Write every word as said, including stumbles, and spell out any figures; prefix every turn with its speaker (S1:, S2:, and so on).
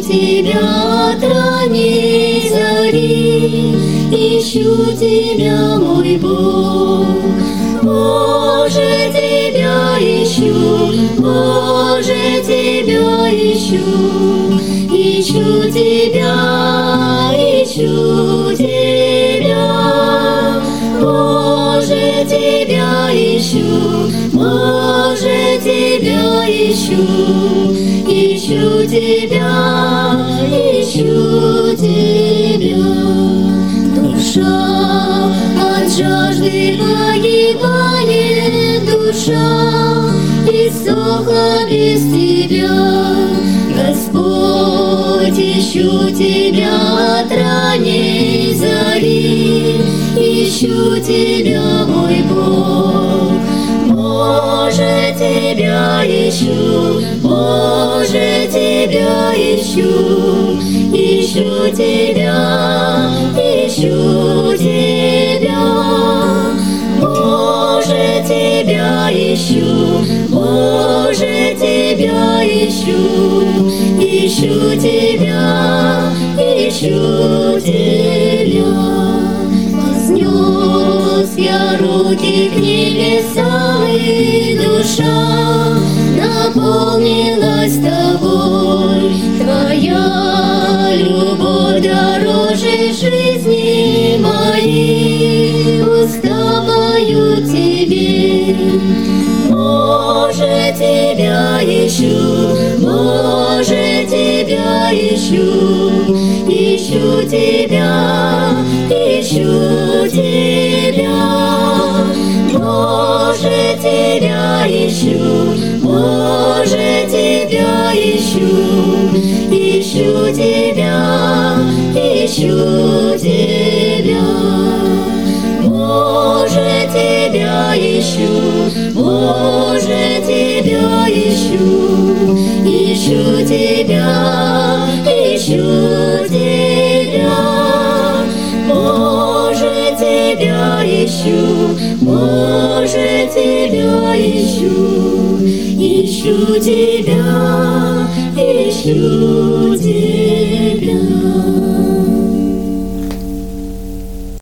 S1: Тебя от ранней зари, ищу Тебя, мой Бог. Боже, Тебя ищу, Боже, Тебя ищу, ищу Тебя, ищу Тебя. Боже, Тебя ищу, Боже, Тебя ищу, ищу Тебя, ищу Тебя. Душа от жажды погибает, душа иссохла без Тебя. Господь, ищу Тебя от ранней зари, ищу Тебя, мой Бог. Боже, Тебя ищу, Боже, Тебя ищу, ищу Тебя, ищу Тебя. Боже, Тебя ищу, Боже, Тебя ищу, ищу Тебя, ищу Тебя. Вознес я руки к небесам, и душа наполнилась Тобой. Твоя любовь дороже жизни моей, уста поют Тебе. Боже, Тебя ищу, Боже, Тебя ищу, ищу Тебя, ищу Тебя. Боже, Тебя ищу, Боже, Тебя ищу, ищу Тебя, ищу Тебя. Боже, Тебя ищу, Боже, Тебя ищу, ищу Тебя, ищу Тебя. Боже, Тебя ищу, Боже, Тебя ищу, ищу Тебя, ищу Тебя.